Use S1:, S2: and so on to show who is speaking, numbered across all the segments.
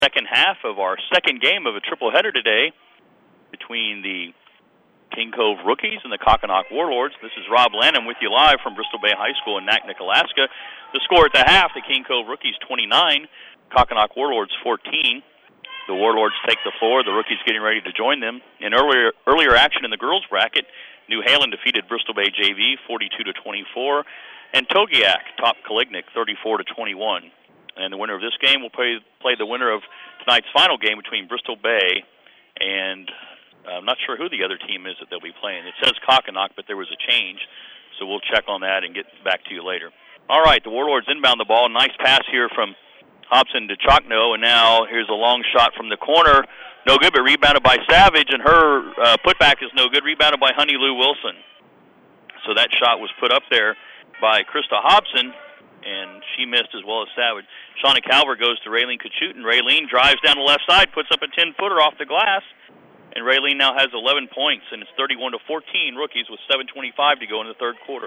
S1: second half of our second game of a triple header today between the King Cove Rookies and the Kokkinok Warlords. This is Rob Lanham with you live from Bristol Bay High School in Naknek, Alaska. The score at the half, the King Cove Rookies 29, Kokkinok Warlords 14. The Warlords take the floor. The Rookies getting ready to join them. In earlier action in the girls bracket, New Halen defeated Bristol Bay JV 42-24, and Togiak topped Kalignik 34-21. And the winner of this game will play the winner of tonight's final game between Bristol Bay and I'm not sure who the other team is that they'll be playing. It says Kokkinok, but there was a change, so we'll check on that and get back to you later. All right, the Warlords inbound the ball. Nice pass here from Hobson to Chocno, and now here's a long shot from the corner. No good, but rebounded by Savage, and her putback is no good, rebounded by Honey Lou Wilson. So that shot was put up there by Krista Hobson, and she missed as well as Savage. Shauna Calver goes to Raylene Kachutin. Raylene drives down the left side, puts up a 10-footer off the glass, and Raylene now has 11 points, and it's 31-14 Rookies with 7:25 to go in the third quarter.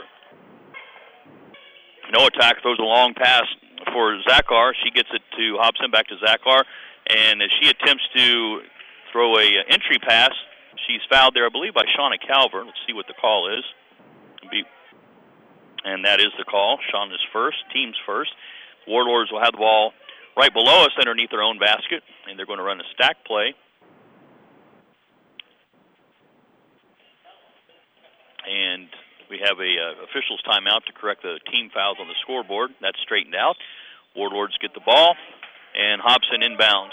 S1: No attack, throws a long pass for Zakar. She gets it to Hobson, back to Zakar, and as she attempts to throw a entry pass, she's fouled there, I believe, by Shauna Calver. Let's see what the call is. And that is the call. Shauna's first, team's first. Warlords will have the ball right below us underneath their own basket, and they're going to run a stack play. And we have a official's timeout to correct the team fouls on the scoreboard. That's straightened out. Warlords get the ball, and Hobson inbounds.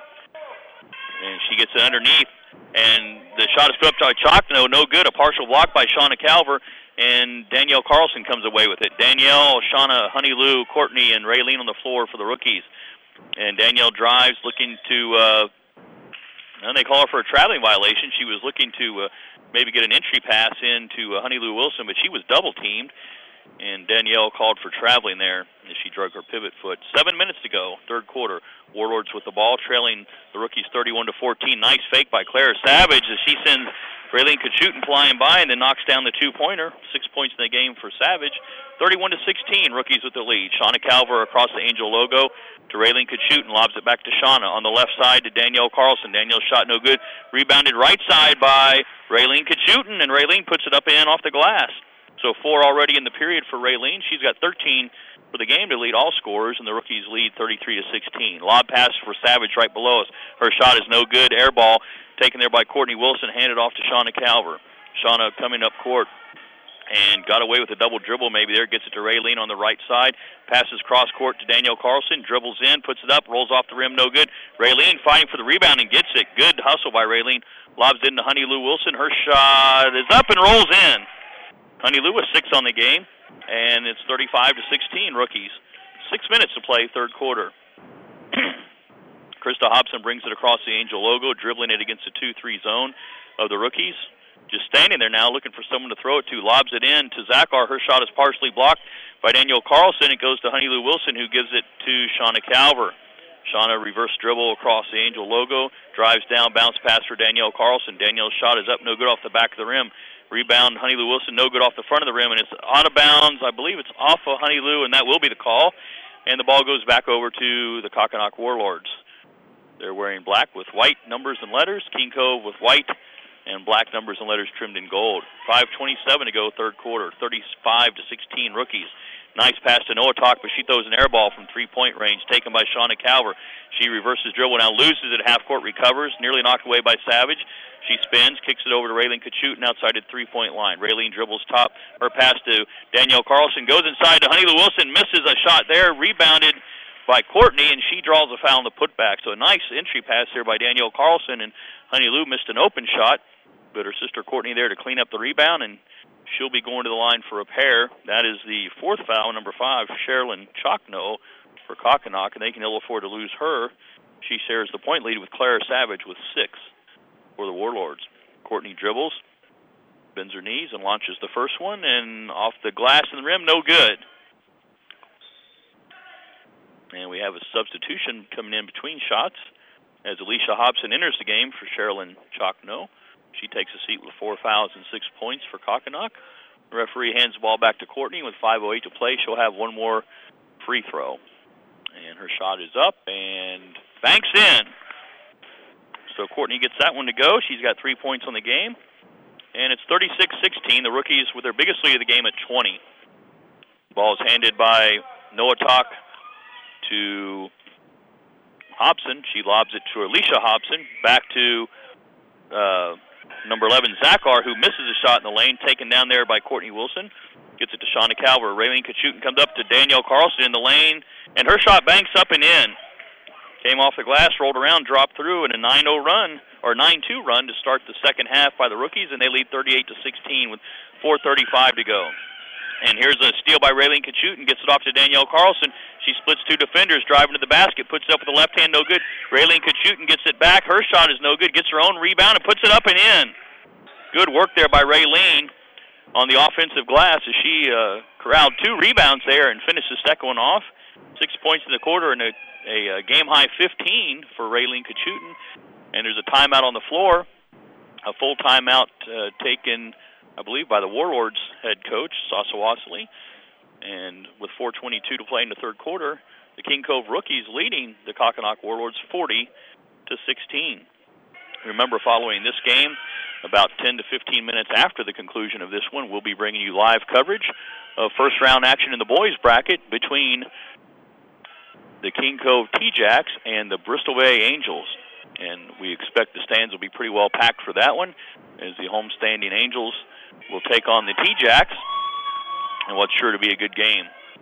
S1: And she gets it underneath, and the shot is put up by Chocno. No good. A partial block by Shauna Calver, and Danielle Carlson comes away with it. Danielle, Shauna, Honey Lou, Courtney, and Raylene on the floor for the Rookies. And Danielle drives, looking to, and they call her for a traveling violation. She was looking to maybe get an entry pass into Honey Lou Wilson, but she was double-teamed, and Danielle called for traveling there as she drug her pivot foot. 7 minutes to go, third quarter. Warlords with the ball, trailing the Rookies 31-14. Nice fake by Clara Savage as she sends Raylene Kachutin flying by and then knocks down the two-pointer. 6 points in the game for Savage. 31-16, Rookies with the lead. Shauna Calver across the Angel logo to Raylene Kachutin, lobs it back to Shauna. On the left side to Danielle Carlson. Danielle's shot no good. Rebounded right side by Raylene Kachutin, and Raylene puts it up and in off the glass. So 4 already in the period for Raylene. She's got 13 for the game to lead all scorers, and the Rookies lead 33-16. Lob pass for Savage right below us. Her shot is no good. Air ball taken there by Courtney Wilson, handed off to Shauna Calver. Shauna coming up court and got away with a double dribble maybe there, gets it to Raylene on the right side, passes cross court to Danielle Carlson, dribbles in, puts it up, rolls off the rim, no good. Raylene fighting for the rebound and gets it. Good hustle by Raylene. Lobs into Honey Lou Wilson. Her shot is up and rolls in. Honey Lou with 6 on the game, and it's 35-16 Rookies. 6 minutes to play, third quarter. Krista Hobson brings it across the Angel logo, dribbling it against the 2-3 zone of the Rookies. Just standing there now, looking for someone to throw it to. Lobs it in to Zakar. Her shot is partially blocked by Danielle Carlson. It goes to Honey Lou Wilson, who gives it to Shauna Calver. Shauna reverse dribble across the Angel logo, drives down, bounce pass for Danielle Carlson. Danielle's shot is up, no good off the back of the rim. Rebound, Honey Lou Wilson, no good off the front of the rim, and it's out of bounds. I believe it's off of Honey Lou, and that will be the call. And the ball goes back over to the Kokkinok Warlords. They're wearing black with white numbers and letters. King Cove with white and black numbers and letters trimmed in gold. 5:27 to go, third quarter. 35-16 Rookies. Nice pass to Noah Talk, but she throws an air ball from three-point range, taken by Shauna Calver. She reverses dribble, now loses it at half-court, recovers, nearly knocked away by Savage. She spins, kicks it over to Raylene Kachutin outside the three-point line. Raylene dribbles top. Her pass to Danielle Carlson goes inside to Honey Lou Wilson, misses a shot there, rebounded by Courtney, and she draws a foul on the putback. So a nice entry pass there by Danielle Carlson, and Honey Lou missed an open shot, but her sister Courtney there to clean up the rebound, and she'll be going to the line for a pair. That is the fourth foul, number 5, Sherilyn Chocno for Kokkinok, and they can ill afford to lose her. She shares the point lead with Clara Savage with 6 for the Warlords. Courtney dribbles, bends her knees, and launches the first one, and off the glass and the rim, no good. And we have a substitution coming in between shots as Alicia Hobson enters the game for Sherilyn Chocno. She takes a seat with 4 fouls and 6 points for Kokkinok. The referee hands the ball back to Courtney with 5:08 to play. She'll have one more free throw. And her shot is up and banks in. So Courtney gets that one to go. She's got 3 points on the game. And it's 36-16. The rookies with their biggest lead of the game at 20. Ball is handed by Noatak to Hobson. She lobs it to Alicia Hobson. Back to number 11, Zachar, who misses a shot in the lane, taken down there by Courtney Wilson. Gets it to Shauna Calver. Raylene Kachutin comes up to Danielle Carlson in the lane, and her shot banks up and in. Came off the glass, rolled around, dropped through, and a 9-0 run, or 9-2 run to start the second half by the rookies, and they lead 38-16 with 4:35 to go. And here's a steal by Raylene Kachutin, gets it off to Danielle Carlson. She splits two defenders, driving to the basket, puts it up with the left hand, no good. Raylene Kachutin gets it back. Her shot is no good, gets her own rebound and puts it up and in. Good work there by Raylene on the offensive glass as she corralled 2 rebounds there and finished the second one off. 6 points in the quarter and a game-high 15 for Raylene Kachutin. And there's a timeout on the floor, a full timeout taken, I believe, by the Warlords head coach, Sasa Wasserly. And with 4:22 to play in the third quarter, the King Cove rookies leading the Kokkinok Warlords 40-16. Remember, following this game, about 10 to 15 minutes after the conclusion of this one, we'll be bringing you live coverage of first-round action in the boys bracket between the King Cove T-Jacks and the Bristol Bay Angels. And we expect the stands will be pretty well packed for that one, as the homestanding Angels will take on the T-Jacks, and what's sure to be a good game.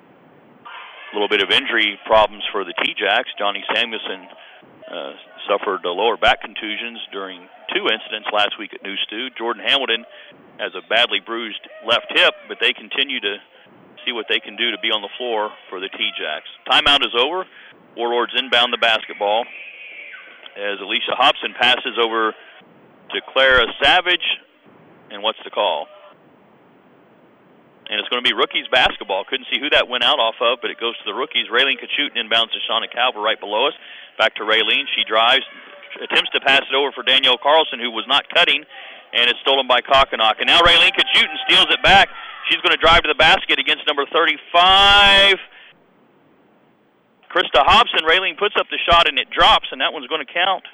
S1: A little bit of injury problems for the T-Jacks. Johnny Samuelson suffered lower back contusions during 2 incidents last week at New Stu. Jordan Hamilton has a badly bruised left hip, but they continue to see what they can do to be on the floor for the T-Jacks. Timeout is over. Warlords inbound the basketball as Alicia Hobson passes over to Clara Savage. And what's the call? And it's going to be rookies basketball. Couldn't see who that went out off of, but it goes to the rookies. Raylene Kachutin inbounds to Shauna Calver right below us. Back to Raylene. She drives, attempts to pass it over for Danielle Carlson, who was not cutting, and it's stolen by Kokkinok. And now Raylene Kachutin steals it back. She's going to drive to the basket against number 35, Krista Hobson. Raylene puts up the shot, and it drops, and that one's going to count.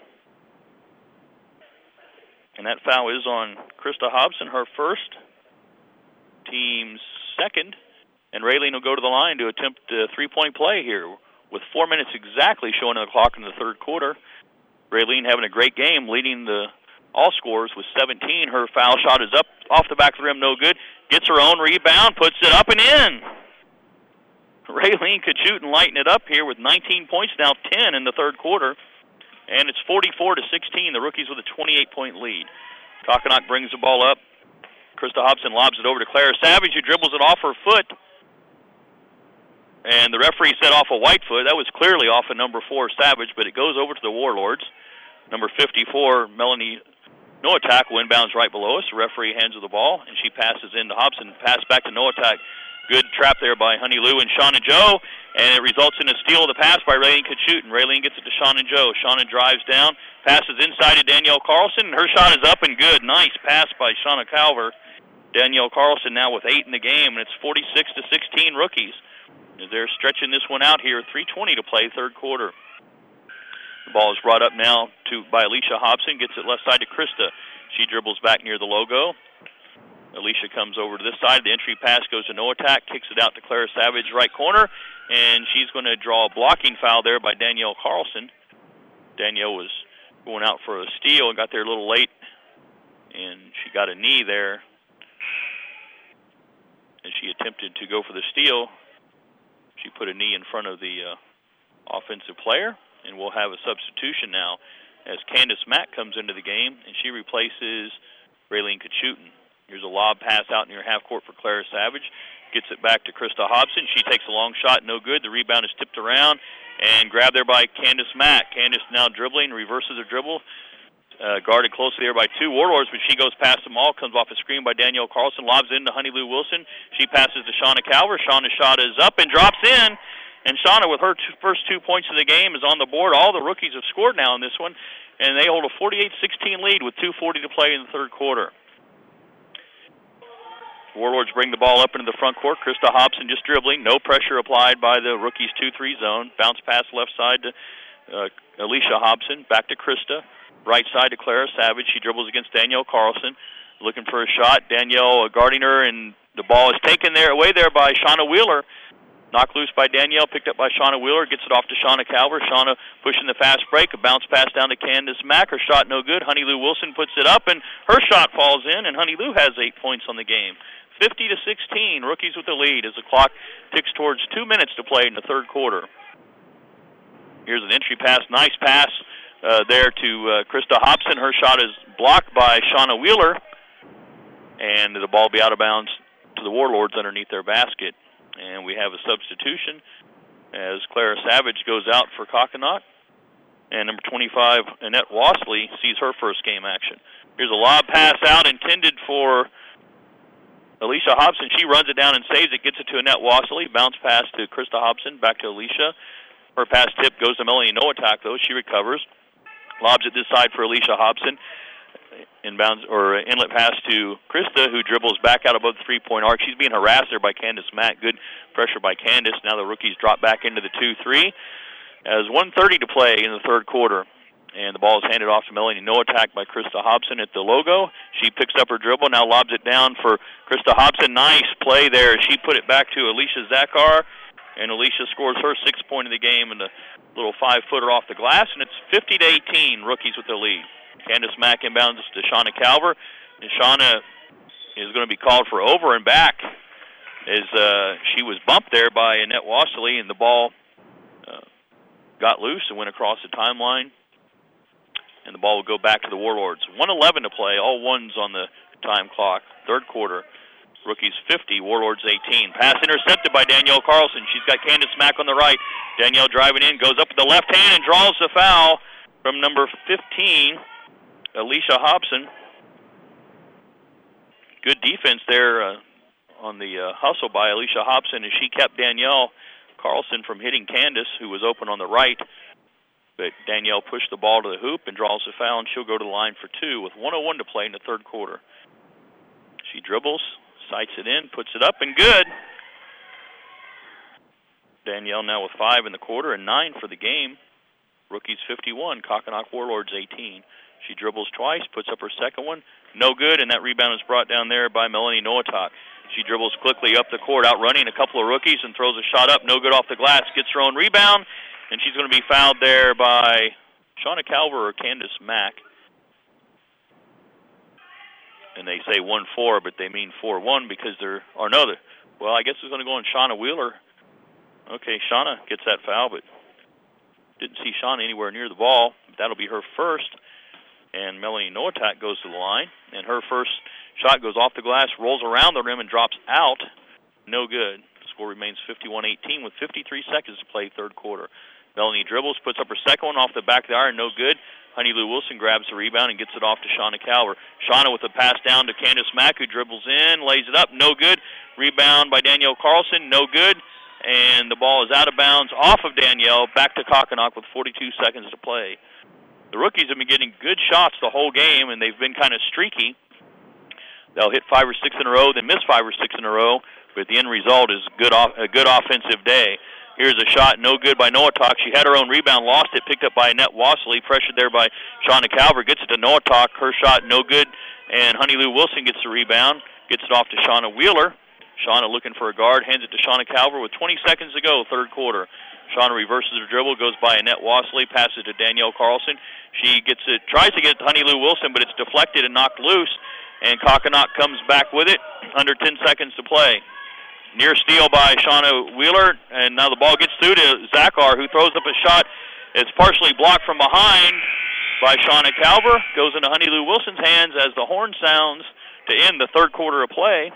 S1: And that foul is on Krista Hobson, her first, team's second. And Raylene will go to the line to attempt a three-point play here with 4 minutes exactly showing on the clock in the third quarter. Raylene having a great game, leading the all scorers with 17. Her foul shot is up off the back of the rim, no good. Gets her own rebound, puts it up and in. Raylene Kachutin lighting it up here with 19 points, now 10 in the third quarter. And it's 44-16, the rookies with a 28-point lead. Kokkinok brings the ball up. Krista Hobson lobs it over to Clara Savage, who dribbles it off her foot. And the referee set off a white foot. That was clearly off of number 4, Savage, but it goes over to the Warlords. Number 54, Melanie Noatak, who inbounds right below us. The referee hands her the ball, and she passes in to Hobson. Pass back to Noatak. Good trap there by Honey Lou and Shauna Joe, and it results in a steal of the pass by Raylene Kachutin. Raylene gets it to Shauna Joe. Shauna drives down, passes inside to Danielle Carlson, and her shot is up and good. Nice pass by Shauna Calver. Danielle Carlson now with 8 in the game, and it's 46-16 rookies. They're stretching this one out here. 3:20 to play, third quarter. The ball is brought up now by Alicia Hobson. Gets it left side to Krista. She dribbles back near the logo. Alicia comes over to this side. The entry pass goes to Noatak. Kicks it out to Clara Savage, right corner. And she's going to draw a blocking foul there by Danielle Carlson. Danielle was going out for a steal and got there a little late. And she got a knee there as she attempted to go for the steal. She put a knee in front of the offensive player, and we'll have a substitution now as Candace Mack comes into the game, and she replaces Raylene Kachutin. Here's a lob pass out near half court for Clara Savage. Gets it back to Krista Hobson. She takes a long shot, no good. The rebound is tipped around and grabbed there by Candace Mack. Candace now dribbling, reverses her dribble. Guarded closely there by 2 Warlords, but she goes past them all, comes off a screen by Danielle Carlson, lobs into Honey Lou Wilson. She passes to Shauna Calver. Shauna's shot is up and drops in, and Shauna, with her first 2 points of the game, is on the board. All the rookies have scored now in this one, and they hold a 48-16 lead with 2:40 to play in the third quarter. Warlords bring the ball up into the front court. Krista Hobson just dribbling. No pressure applied by the rookies' 2-3 zone. Bounce pass left side to Alicia Hobson. Back to Krista. Right side to Clara Savage. She dribbles against Danielle Carlson. Looking for a shot. Danielle guarding her, and the ball is taken away by Shauna Wheeler. Knocked loose by Danielle, picked up by Shauna Wheeler, gets it off to Shauna Calver. Shauna pushing the fast break, a bounce pass down to Candace Mack. Her shot no good. Honey Lou Wilson puts it up, and her shot falls in, and Honey Lou has 8 points on the game. 50-16, Rookies with the lead as the clock ticks towards 2 minutes to play in the third quarter. Here's an entry pass, nice pass there to Krista Hobson. Her shot is blocked by Shauna Wheeler, and the ball will be out of bounds to the Warlords underneath their basket. And we have a substitution as Clara Savage goes out for Kokkinok. And number 25, Annette Wassley, sees her first game action. Here's a lob pass out intended for Alicia Hobson. She runs it down and saves it, gets it to Annette Wassley. Bounce pass to Krista Hobson, back to Alicia. Her pass tip goes to Melanie Noatak, though. She recovers. Lobs it this side for Alicia Hobson. Inbounds or inlet pass to Krista, who dribbles back out above the three-point arc. She's being harassed there by Candace Mack. Good pressure by Candace. Now the rookies drop back into the 2-3. As 1:30 to play in the third quarter. And the ball is handed off to Melanie Noatak by Krista Hobson at the logo. She picks up her dribble, now lobs it down for Krista Hobson. Nice play there. She put it back to Alicia Zakar, and Alicia scores her 6th point of the game and a little 5-footer off the glass, and it's 50-18, Rookies with the lead. Candace Mack inbounds to Shauna Calver, and Shauna is going to be called for over and back as she was bumped there by Annette Wassley, and the ball got loose and went across the timeline, and the ball will go back to the Warlords. 1:11 to play, all ones on the time clock. Third quarter, Rookies 50, Warlords 18. Pass intercepted by Danielle Carlson. She's got Candace Mack on the right. Danielle driving in, goes up with the left hand and draws the foul from number 15, Alicia Hobson. Good defense there on the hustle by Alicia Hobson as she kept Danielle Carlson from hitting Candace, who was open on the right. But Danielle pushed the ball to the hoop and draws the foul, and she'll go to the line for 2 with 1:01 to play in the third quarter. She dribbles, sights it in, puts it up, and good. Danielle now with 5 in the quarter and 9 for the game. Rookies 51, Kokkinok Warlords 18. She dribbles twice, puts up her second one, no good, and that rebound is brought down there by Melanie Noatak. She dribbles quickly up the court, outrunning a couple of rookies, and throws a shot up, no good off the glass, gets her own rebound, and she's going to be fouled there by Shauna Calver or Candace Mack. And they say 1-4, but they mean 4-1 because there are no other. Well, I guess it's going to go on Shauna Wheeler. Okay, Shauna gets that foul, but didn't see Shauna anywhere near the ball. That'll be her first. And Melanie Noatak goes to the line, and her first shot goes off the glass, rolls around the rim, and drops out. No good. The score remains 51-18 with 53 seconds to play third quarter. Melanie dribbles, puts up her second one off the back of the iron, no good. Honey Lou Wilson grabs the rebound and gets it off to Shauna Calver. Shauna with a pass down to Candace Mack, who dribbles in, lays it up, no good. Rebound by Danielle Carlson, no good. And the ball is out of bounds off of Danielle, back to Kokkinok with 42 seconds to play. The rookies have been getting good shots the whole game, and they've been kind of streaky. They'll hit 5 or 6 in a row, then miss 5 or 6 in a row, but the end result is a good offensive day. Here's a shot, no good by Noatak. She had her own rebound, lost it, picked up by Annette Wassley, pressured there by Shauna Calver, gets it to Noatak. Her shot, no good, and Honey Lou Wilson gets the rebound, gets it off to Shauna Wheeler. Shauna looking for a guard, hands it to Shauna Calver with 20 seconds to go, third quarter. Shauna reverses her dribble, goes by Annette Wassley, passes to Danielle Carlson. She gets it, tries to get it to Honey Lou Wilson, but it's deflected and knocked loose, and Kokkinok comes back with it, under 10 seconds to play. Near steal by Shauna Wheeler, and now the ball gets through to Zakar, who throws up a shot. It's partially blocked from behind by Shauna Calver. Goes into Honey Lou Wilson's hands as the horn sounds to end the third quarter of play.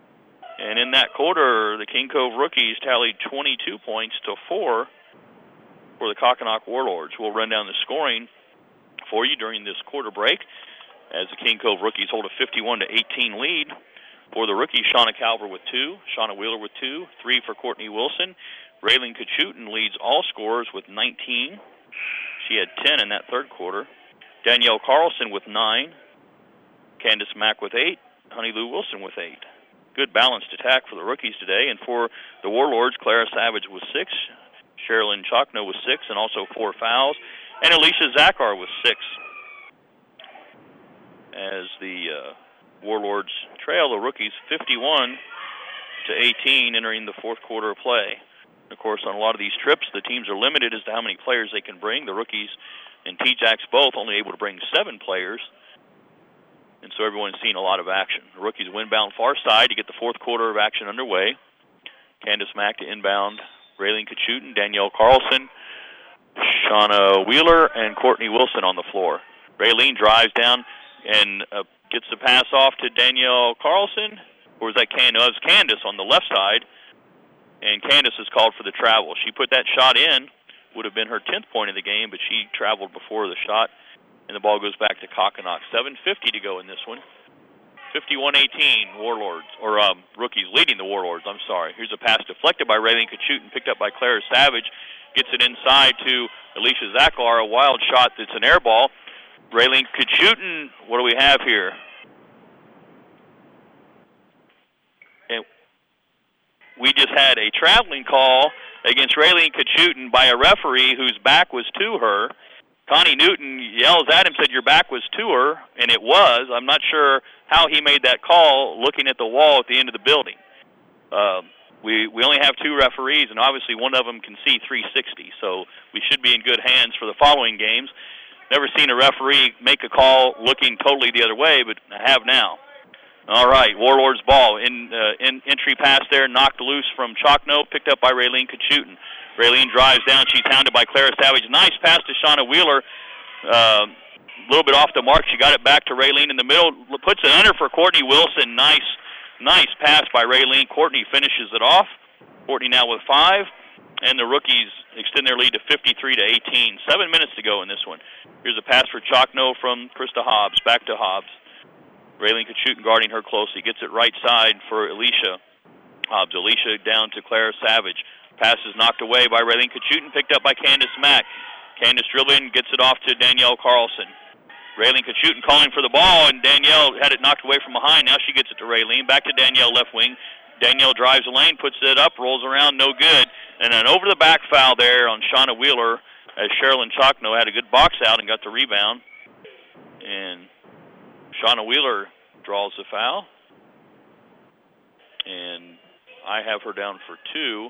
S1: And in that quarter, the King Cove Rookies tallied 22 points to 4 for the Kokkinok Warlords. We'll run down the scoring for you during this quarter break as the King Cove Rookies hold a 51-18 lead. For the rookies, Shauna Calver with 2, Shauna Wheeler with 2, 3 for Courtney Wilson. Raylene Kachutin leads all scorers with 19. She had 10 in that third quarter. Danielle Carlson with 9. Candace Mack with 8. Honey Lou Wilson with 8. Good balanced attack for the rookies today. And for the Warlords, Clara Savage with 6. Sherilyn Chalkno with 6 and also 4 fouls. And Alicia Zachar with 6. As the Warlords trail the rookies 51-18 entering the fourth quarter of play. Of course, on a lot of these trips, the teams are limited as to how many players they can bring. The rookies and T-Jacks both only able to bring 7 players. And so everyone's seen a lot of action. The rookies windbound far side to get the fourth quarter of action underway. Candace Mack to inbound Raylene Kachutin, Danielle Carlson, Shauna Wheeler, and Courtney Wilson on the floor. Raylene drives down and gets the pass off to Danielle Carlson. Or was that Candace? No, it was Candace on the left side. And Candace is called for the travel. She put that shot in. Would have been her 10th point of the game, but she traveled before the shot. And the ball goes back to Kokkonock. 7:50 to go in this one. 51-18, Warlords, or rookies leading the Warlords, I'm sorry. Here's a pass deflected by Raylene Kachutin, picked up by Clara Savage. Gets it inside to Alicia Zachar, a wild shot that's an air ball. Raylene Kachutin, what do we have here? And we just had a traveling call against Raylene Kachutin by a referee whose back was to her. Connie Newton yells at him, said, "Your back was to her," and it was. I'm not sure how he made that call looking at the wall at the end of the building. We only have 2 referees, and obviously one of them can see 360, so we should be in good hands for the following games. Never seen a referee make a call looking totally the other way, but I have now. All right, Warlords ball. In entry pass there, knocked loose from Chalkno, picked up by Raylene Kachutin. Raylene drives down. She's hounded by Clara Savage. Nice pass to Shauna Wheeler. A little bit off the mark. She got it back to Raylene in the middle. Puts it under for Courtney Wilson. Nice pass by Raylene. Courtney finishes it off. Courtney now with 5. And the rookies extend their lead to 53-18. 7 minutes to go in this one. Here's a pass for Chalkno from Krista Hobbs. Back to Hobbs. Raylene Kachutin guarding her closely. Gets it right side for Alicia Hobbs. Alicia down to Clara Savage. Pass is knocked away by Raylene Kachutin, picked up by Candace Mack. Candace dribbling, gets it off to Danielle Carlson. Raylene Kachutin calling for the ball, and Danielle had it knocked away from behind. Now she gets it to Raylene. Back to Danielle, left wing. Danielle drives the lane, puts it up, rolls around, no good. And an over-the-back foul there on Shauna Wheeler as Sherilyn Chalkno had a good box out and got the rebound. And Shauna Wheeler draws the foul. And I have her down for 2.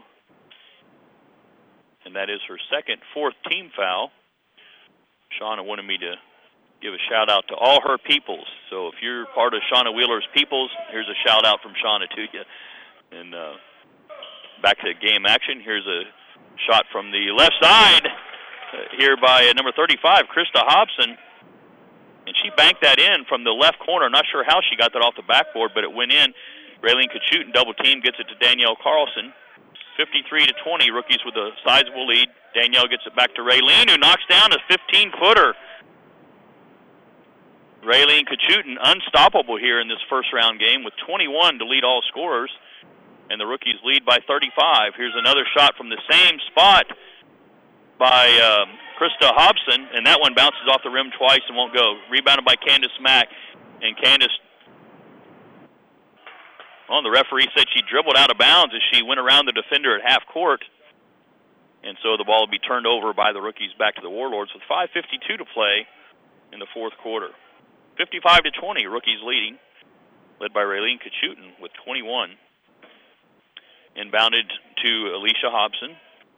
S1: And that is her second, 4th team foul. Shauna wanted me to give a shout-out to all her peoples. So if you're part of Shauna Wheeler's peoples, here's a shout-out from Shauna to you. And back to game action. Here's a shot from the left side here by number 35, Krista Hobson. And she banked that in from the left corner. I'm not sure how she got that off the backboard, but it went in. Raylene Kachutin double team, gets it to Danielle Carlson. 53-20, rookies with a sizable lead. Danielle gets it back to Raylene, who knocks down a 15-footer. Raylene Kachutin unstoppable here in this first-round game with 21 to lead all scorers. And the rookies lead by 35. Here's another shot from the same spot by Krista Hobson, and that one bounces off the rim twice and won't go. Rebounded by Candace Mack, and Candace, the referee said she dribbled out of bounds as she went around the defender at half court. And so the ball will be turned over by the rookies back to the Warlords with 5:52 to play in the fourth quarter. 55-20, rookies leading, led by Raylene Kachutin with 21. Inbounded to Alicia Hobson.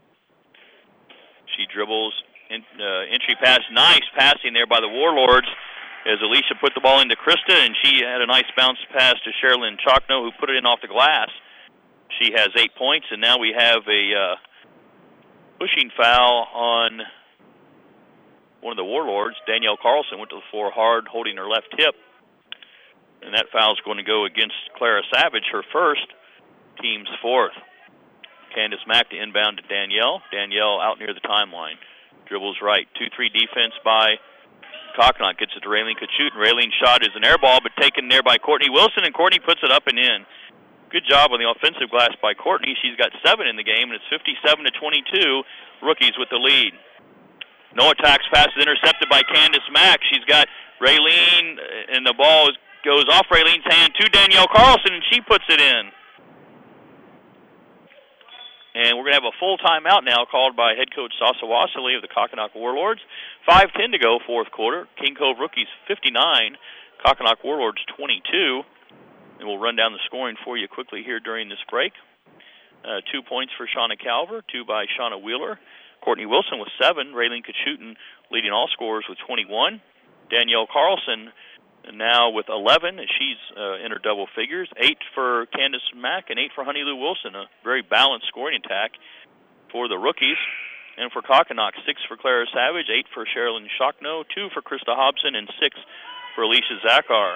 S1: She dribbles, entry pass, nice passing there by the Warlords as Alicia put the ball into Krista, and she had a nice bounce pass to Sherilyn Chalkno, who put it in off the glass. She has 8 points, and now we have a pushing foul on one of the Warlords. Danielle Carlson went to the floor hard, holding her left hip, and that foul is going to go against Clara Savage, her first, team's 4th. Candace Mack to inbound to Danielle. Danielle out near the timeline. Dribbles right. 2-3 defense by Kokkonock. Gets it to Raylene Kachutin. Raylene's shot is an air ball, but taken there by Courtney Wilson, and Courtney puts it up and in. Good job on the offensive glass by Courtney. She's got 7 in the game, and it's 57-22. Rookies with the lead. No attacks. Pass is intercepted by Candace Mack. She's got Raylene, and the ball goes off Raylene's hand to Danielle Carlson, and she puts it in. And we're going to have a full timeout now called by head coach Sasa Wasserly of the Kokkinok Warlords. 5:10 to go, fourth quarter. King Cove Rookies 59, Kokkinok Warlords 22. And we'll run down the scoring for you quickly here during this break. 2 points for Shauna Calver, 2 by Shauna Wheeler. Courtney Wilson with 7. Raylene Kachutin leading all scorers with 21. Danielle Carlson now with 11, and she's in her double figures. 8 for Candace Mack and 8 for Honey Lou Wilson. A very balanced scoring attack for the rookies. And for Kokkinok, 6 for Clara Savage, 8 for Sherilyn Shockno, 2 for Krista Hobson, and 6 for Alicia Zachar.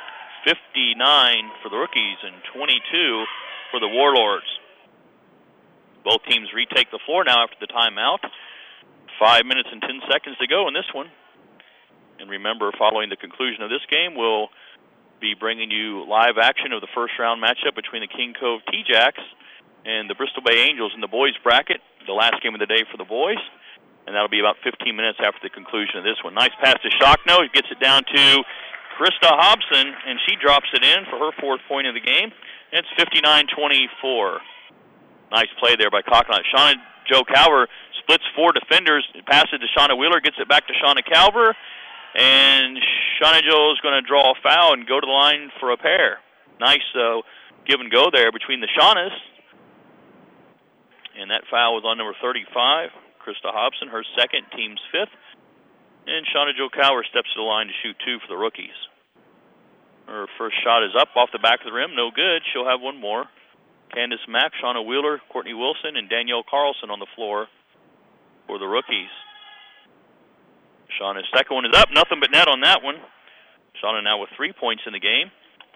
S1: 59 for the rookies and 22 for the Warlords. Both teams retake the floor now after the timeout. 5 minutes and 10 seconds to go in this one. And remember, following the conclusion of this game, we'll be bringing you live action of the first round matchup between the King Cove T-Jacks and the Bristol Bay Angels in the boys bracket, the last game of the day for the boys. And that'll be about 15 minutes after the conclusion of this one. Nice pass to Shockno. He gets it down to Krista Hobson, and she drops it in for her 4th point of the game. And it's 59-24. Nice play there by Kokkinok. Shauna Jo Calver splits 4 defenders, passes to Shauna Wheeler, gets it back to Shauna Calver. And Shauna Jo is going to draw a foul and go to the line for a pair. Nice give and go there between the Shaunas. And that foul was on number 35, Krista Hobson, her 2nd, team's 5th. And Shauna Jo Calver steps to the line to shoot 2 for the rookies. Her first shot is up off the back of the rim. No good. She'll have one more. Candace Mack, Shauna Wheeler, Courtney Wilson, and Danielle Carlson on the floor for the rookies. Shauna's second one is up. Nothing but net on that one. Shauna now with 3 points in the game.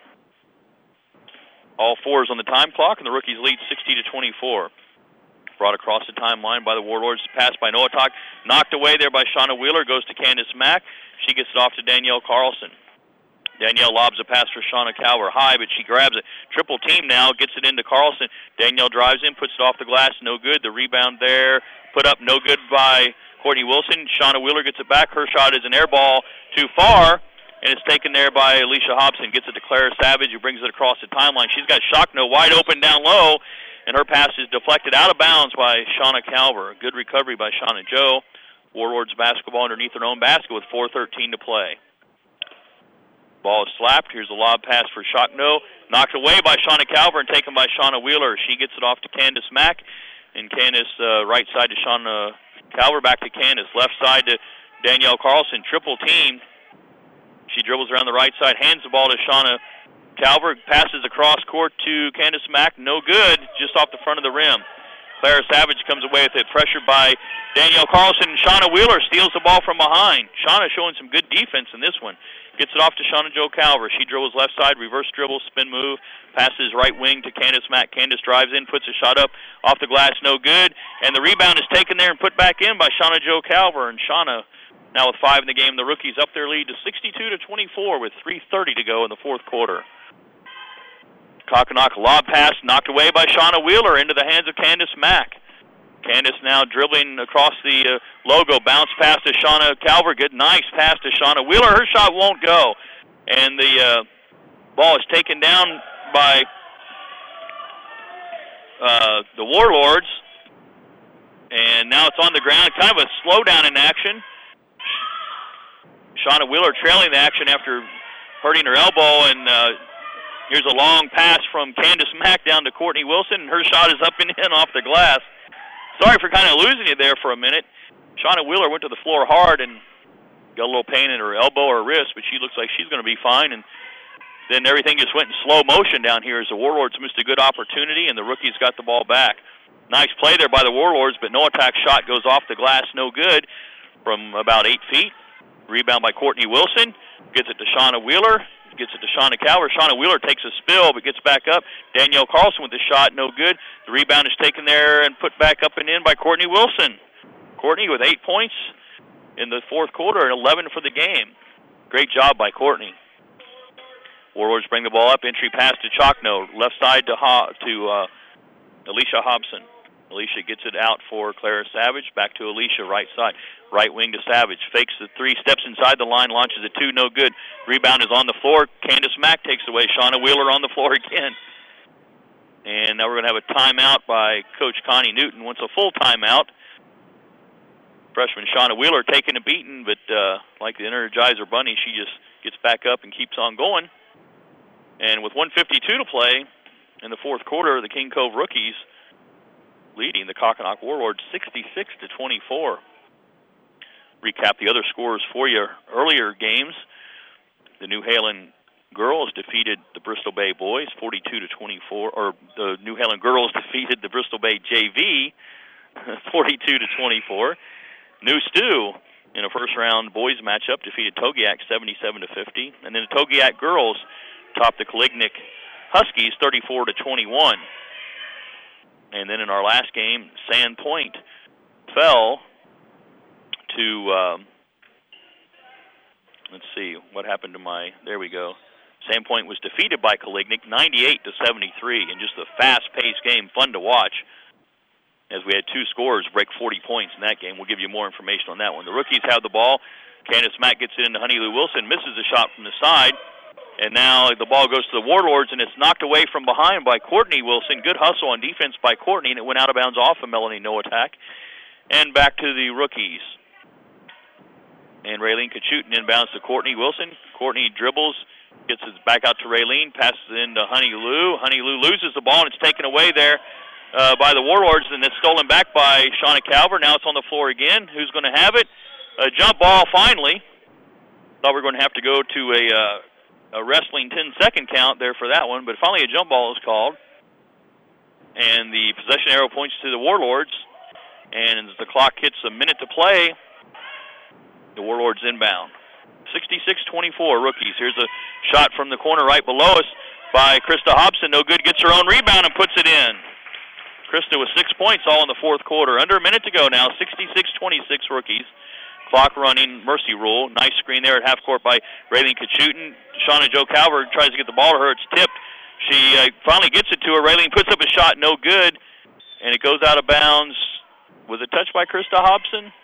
S1: All 4s on the time clock, and the rookies lead 60-24. Brought across the timeline by the Warlords. Pass by Noatak. Knocked away there by Shauna Wheeler. Goes to Candace Mack. She gets it off to Danielle Carlson. Danielle lobs a pass for Shauna Calver high, but she grabs it. Triple team now. Gets it into Carlson. Danielle drives in. Puts it off the glass. No good. The rebound there. Put up. No good by Courtney Wilson. Shauna Wheeler gets it back. Her shot is an air ball too far, and it's taken there by Alicia Hobson. Gets it to Clara Savage, who brings it across the timeline. She's got Shockno wide open down low, and her pass is deflected out of bounds by Shauna Calver. A good recovery by Shauna Jo. Warlords basketball underneath their own basket with 4:13 to play. Ball is slapped. Here's a lob pass for Shockno. Knocked away by Shauna Calver and taken by Shauna Wheeler. She gets it off to Candace Mack, and Candace right side to Shauna Calver, back to Candace. Left side to Danielle Carlson. Triple team. She dribbles around the right side, hands the ball to Shauna Calver, passes across court to Candace Mack. No good, just off the front of the rim. Clara Savage comes away with it, pressured by Danielle Carlson. And Shauna Wheeler steals the ball from behind. Shauna showing some good defense in this one. Gets it off to Shauna Jo Calver. She dribbles left side, reverse dribble, spin move, passes right wing to Candace Mack. Candace drives in, puts a shot up off the glass, no good. And the rebound is taken there and put back in by Shauna Jo Calver. And Shauna, now with 5 in the game, the rookies up their lead to 62-24 with 3:30 to go in the 4th quarter. Kokkinok lob pass knocked away by Shauna Wheeler into the hands of Candace Mack. Candace now dribbling across the logo, bounce pass to Shauna Calver. Good, nice pass to Shauna Wheeler. Her shot won't go. And the ball is taken down by the Warlords. And now it's on the ground. Kind of a slowdown in action. Shauna Wheeler trailing the action after hurting her elbow. And here's a long pass from Candace Mack down to Courtney Wilson. And her shot is up and in off the glass. Sorry for kind of losing you there for a minute. Shauna Wheeler went to the floor hard and got a little pain in her elbow or wrist, but she looks like she's going to be fine. And then everything just went in slow motion down here as the Warlords missed a good opportunity, and the rookies got the ball back. Nice play there by the Warlords, but Noatak's shot goes off the glass, no good, from about 8 feet. Rebound by Courtney Wilson. Gets it to Shauna Wheeler. Gets it to Shauna Calver. Shauna Wheeler takes a spill, but gets back up. Danielle Carlson with the shot, no good. The rebound is taken there and put back up and in by Courtney Wilson. Courtney with 8 points in the 4th quarter and 11 for the game. Great job by Courtney. Warlords bring the ball up. Entry pass to Shockno. Left side to Alicia Hobson. Alicia gets it out for Clara Savage. Back to Alicia, right side. Right wing to Savage. Fakes the 3, steps inside the line, launches a 2, no good. Rebound is on the floor. Candace Mack takes away. Shauna Wheeler on the floor again. And now we're going to have a timeout by Coach Connie Newton. Wants a full timeout. Freshman Shauna Wheeler taking a beating, but like the Energizer Bunny, she just gets back up and keeps on going. And with 1:52 to play in the fourth quarter, the King Cove Rookies leading the Kokkinok Warlords 66-24. Recap the other scores for you. Earlier games, the New Halen girls defeated the Bristol Bay boys 42-24, or the New Halen girls defeated the Bristol Bay JV 42-24. New Stu in a first-round boys matchup defeated Togiak 77-50, and then the Togiak girls topped the Kalignik Huskies 34-21. And then in our last game, Sand Point fell to, let's see, what happened to there we go. Sand Point was defeated by Kalignik 98-73, and just a fast-paced game, fun to watch, as we had two scorers break 40 points in that game. We'll give you more information on that one. The rookies have the ball. Candace Mack gets it into Honey Lou Wilson, misses a shot from the side, and now the ball goes to the Warlords, and it's knocked away from behind by Courtney Wilson. Good hustle on defense by Courtney, and it went out of bounds off of Melanie Noatak. And back to the rookies. And Raylene Kachutin inbounds to Courtney Wilson. Courtney dribbles, gets it back out to Raylene, passes it into Honey Lou. Honey Lou loses the ball, and it's taken away there by the Warlords, and it's stolen back by Shauna Calver. Now it's on the floor again. Who's going to have it? A jump ball finally. Thought we were going to have to go to a wrestling 10-second count there for that one, but finally a jump ball is called. And the possession arrow points to the Warlords. And as the clock hits a minute to play, the Warlords inbound. 66-24 rookies. Here's a shot from the corner right below us by Krista Hobson. No good. Gets her own rebound and puts it in. Krista with 6 points all in the fourth quarter. Under a minute to go now. 66-26 rookies. Clock running, mercy rule. Nice screen there at half court by Raylene Kachutin. Shauna Jo Calver tries to get the ball to her. It's tipped. She finally gets it to her. Raylene puts up a shot, no good. And it goes out of bounds. Was it touched by Krista Hobson?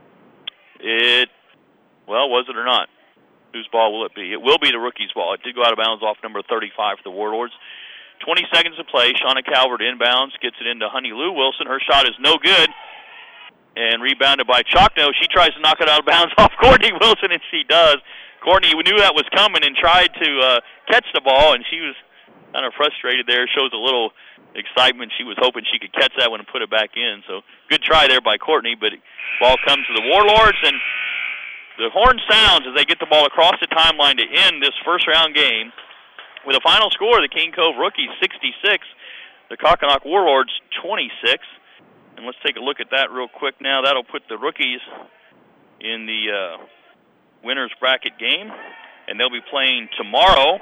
S1: Was it or not? Whose ball will it be? It will be the rookie's ball. It did go out of bounds off number 35 for the Warlords. 20 seconds to play. Shauna Calvert inbounds, gets it into Honey Lou Wilson. Her shot is no good. And rebounded by Chocno. She tries to knock it out of bounds off Courtney Wilson, and she does. Courtney knew that was coming and tried to catch the ball, and she was kind of frustrated there. Shows a little excitement. She was hoping she could catch that one and put it back in. So good try there by Courtney, but ball comes to the Warlords, and the horn sounds as they get the ball across the timeline to end this first-round game with a final score, the King Cove Rookies 66, the Kokkinok Warlords 26. And let's take a look at that real quick now. That'll put the rookies in the winner's bracket game, and they'll be playing tomorrow,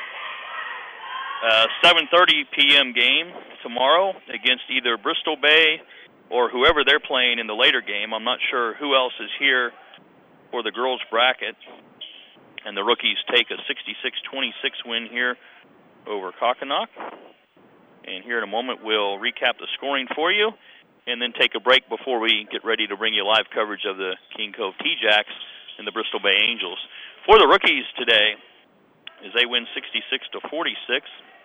S1: 7:30 p.m. game tomorrow against either Bristol Bay or whoever they're playing in the later game. I'm not sure who else is here for the girls' bracket. And the rookies take a 66-26 win here over Kokkinok. And here in a moment, we'll recap the scoring for you and then take a break before we get ready to bring you live coverage of the King Cove T-Jacks and the Bristol Bay Angels. For the rookies today, as they win 66-46,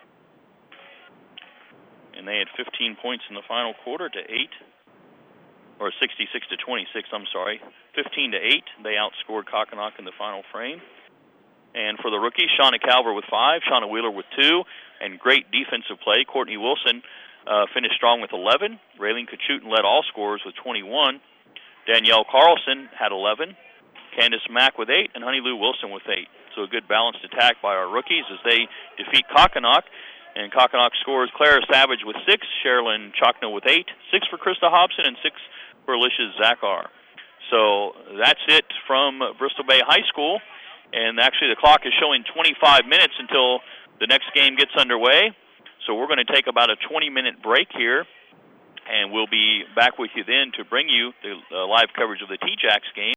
S1: and they had 15 points in the final quarter to 8, or 66-26, I'm sorry, 15-8. They outscored Kokkinok in the final frame. And for the rookies, Shauna Calver with 5, Shauna Wheeler with 2, and great defensive play. Courtney Wilson finished strong with 11. Raylene Kachutin led all scorers with 21. Danielle Carlson had 11. Candace Mack with 8, and Honey Lou Wilson with 8. So a good balanced attack by our rookies as they defeat Kokkinok. And Kokkinok scores Clara Savage with 6, Sherilyn Chocno with 8, 6 for Krista Hobson, and 6 for Alicia Zachar. So that's it from Bristol Bay High School. And actually the clock is showing 25 minutes until the next game gets underway. So we're going to take about a 20-minute break here, and we'll be back with you then to bring you the live coverage of the T-Jacks game.